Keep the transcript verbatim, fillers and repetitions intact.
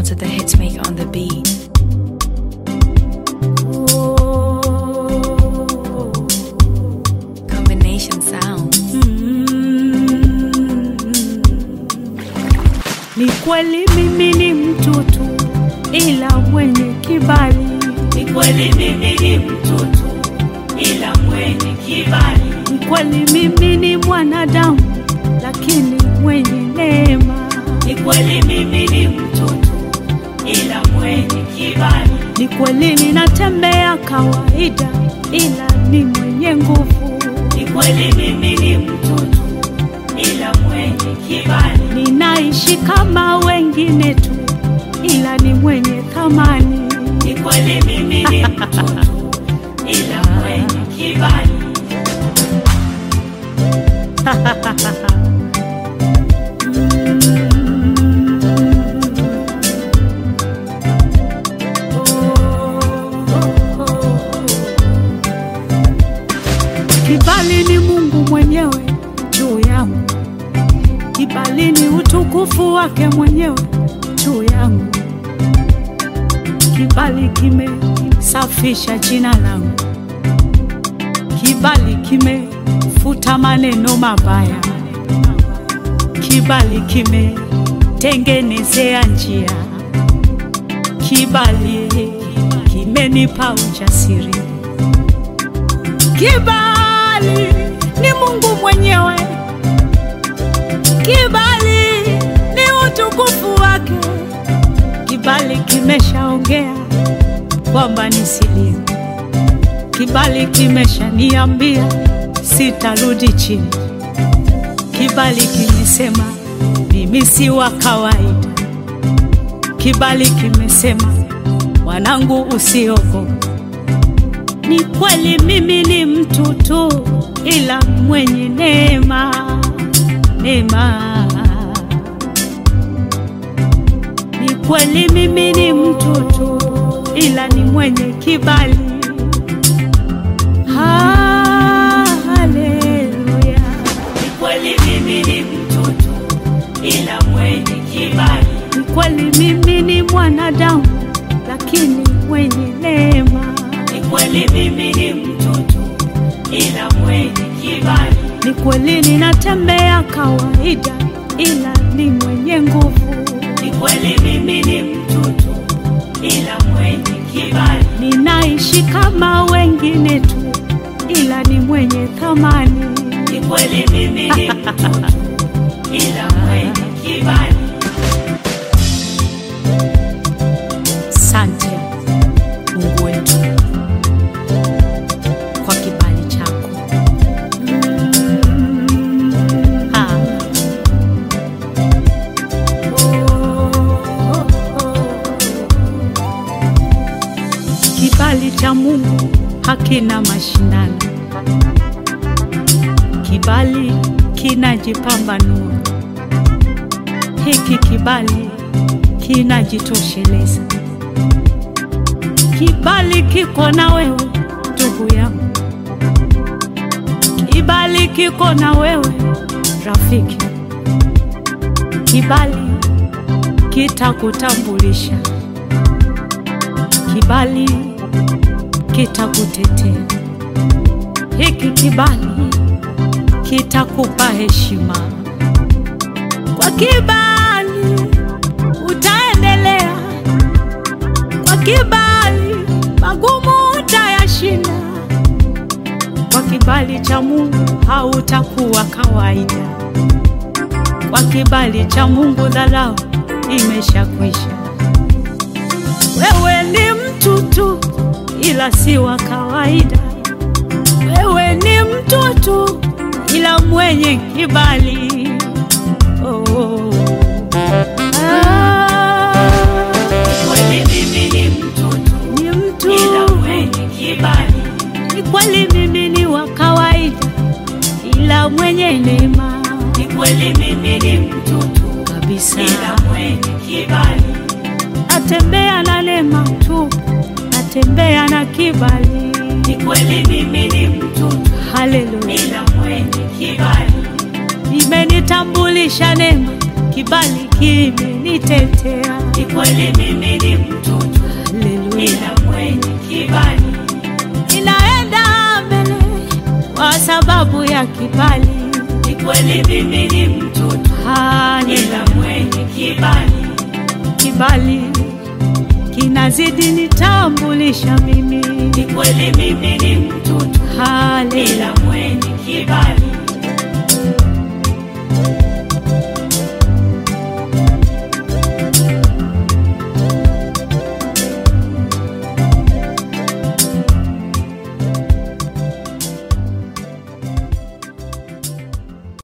to the hitmaker on the beat. Combination sound. Ni kweli mimi ni mtoto ila mwenye kibali. Ni kweli mimi ni mtoto ila mwenye kibali. Ni kweli mimi ni mwanadamu lakini mwenye neema. Ni kweli mimi ni mtoto ila mwenye kibali. Ni kweli ninatembea kawaida ila ni mwenye nguvu. Ni kweli mimi ni mtoto ila mwenye kibali. Ninaishi kama wengine tu ila ni mwenye thamani. Ni kweli mimi ni mtoto ila mwenye kibali. Kibali ni Mungu mwenyewe juu yangu. Kibali ni utukufu wake mwenyewe juu yangu. Kibali kimesafisha jina langu. Kibali kimefuta maneno mabaya. Kibali kimetengenezea njia. Kibali kimenipa ujasiri. Kibali ni Mungu mwenyewe. Kibali ni utukufu wake. Kibali kimeshaongea kwamba nisilie. Kibali kimeshaniambia sitarudi chini. Kibali kimesema mimi si wa kawaida. Kibali kimesema mwanangu usiogope. Ni kweli mimi ni mtoto ila mwenye neema. Neema. Ni kweli mimi ni mtoto ila ni mwenye kibali. Haleluya. Ni kweli mimi ni mtoto ila mwenye kibali. Ni kweli mimi ni mwanadamu lakini mwenye neema. Ni kweli mimi ni mtoto ila mwenye kibali. Ni kweli ninatembea kawaida ila ni mwenye nguvu. Ni kweli mimi ni mtoto ila mwenye kibali. Ninaishi kama wengine tu ila ni mwenye thamani. Ni kweli mimi ni mtoto ila mwenye kibali. Asante Mungu wetu kwa kibali chako. Ha. Kibali cha Mungu hakina mashindano. Kibali kinajipambanua. Hiki kibali kinajitosheleza. Kibali kiko na wewe ndugu yangu. Kibali kiko na wewe rafiki. Kibali kitakutambulisha. Kibali kitakutetea. Hiki kibali kitakupa heshima. Kwa kibali utaendelea. Kwa kibali magumu utayashinda. Kwa kibali cha Mungu hautakuwa kawaida. Kwa kibali cha Mungu dharau imeshakwisha. Wewe ni mtoto ila si wa kawaida. Wewe ni mtoto ila mwenye kibali. Oh. Ah. Ni kweli mimi ni mtoto Ni mtu ila mwenye kibali. Ni kweli mimi ni wa kawaida ila mwenye neema. Ni kweli mimi ni mtoto Kabisa. ila mwenye kibali. Natembea na neema tu. Natembea na kibali. Ni kweli mimi ni mtoto Haleluya. ila mwenye kibali. Imenitambulisha neema kibali kimenitetea. Ni kweli mimi ni mtoto, Haleluya. ila mwenye kibali. Ninaenda mbele kwa sababu ya kibali. Ni kweli mimi ni mtoto, Haleluya. ila mwenye kibali. Kibali kinazidi nitambulisha mimi. Ni kweli mimi ni mtoto, Haleluya. ila mwenye kibali.